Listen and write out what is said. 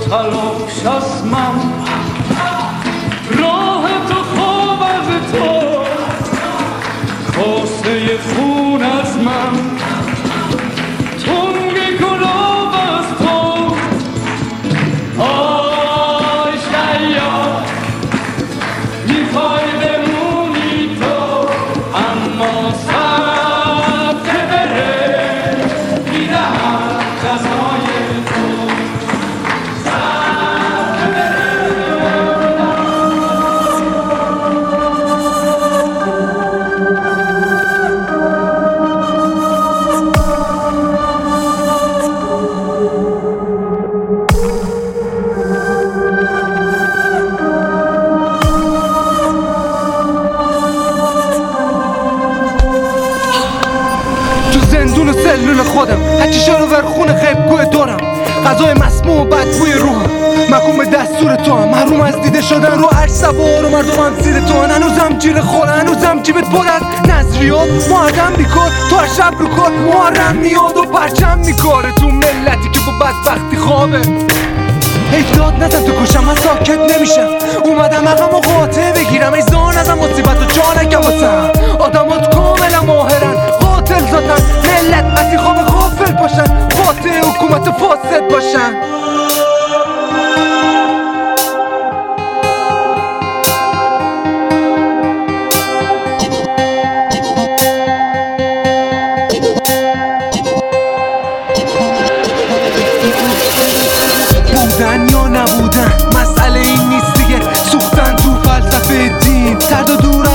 تلاش از من، راه تو خواب از تو، کاسه خون از من، تنگ گلاب از تو. آی شیاد میخوای بمونی تو، اما سب که بره میدهم جزای تو. زندون سلول خودم هرچی شروع ور خون خیبگوه دارم، غذای مسموم و بدبوی روحم، محکوم به دستور تو هم، محروم از دیده شدن رو عرش سوار و مردم هم زیر تو هم. هنوزم جیر خوره، هنوزم جیبت پر از نظریات، محرم بیکار تو هر شب رو کار، محرم میاد و پرچم میکاره تو ملتی که با بدبختی خوابه. هیچ داد نزن تو گوشم، من ساکت نمیشم، اومدم عقم و قاطع بگیرم، ای زار نزن مصیبت و جا نگم واسم. آدمات کاملا ماهرن، قاتل ذاتن، ملت مسیحا به غافل باشن، قاطع حکومت فاسد باشن. بودن یا نبودن مسئله این نیست دیگه، سوختن تو فلسفه دین، سرد و دور